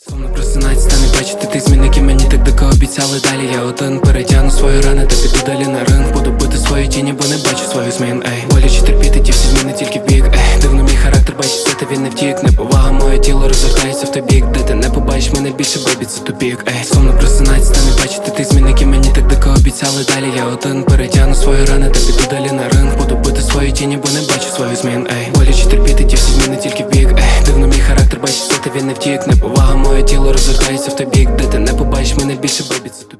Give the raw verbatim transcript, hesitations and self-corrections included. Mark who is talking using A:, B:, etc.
A: Сумно просинаться, та не бачити тих змін, які мені так дико обіцяли далі. Я один перетягну свої рани та піду далі на ринг. Буду бити свої тіні, бо не бачу своїх змін. Ей, боляче терпіти ті всі зміни тільки в бік. Ей, дивно мій характер бачиться, та він не втік. Неповага, моє тіло розвертається в той бік, де ти не побачиш мене більше, бебі, це тупік. Ей, сумно просинаться, та не бачити тих змін, які мені так дико обіцяли далі. Я один перетягну свої рани та піду далі на ринг. Буду бити свої тіні, бо не бачу своїх змін. Ей, боляче терпіти ті всі зміни тільки в бік. Ей, дивно мій характер бачиться, та він не втік. Неповага, моє тіло розвертається в той бік, де ти не побачиш мене більше, бебі, це тупік.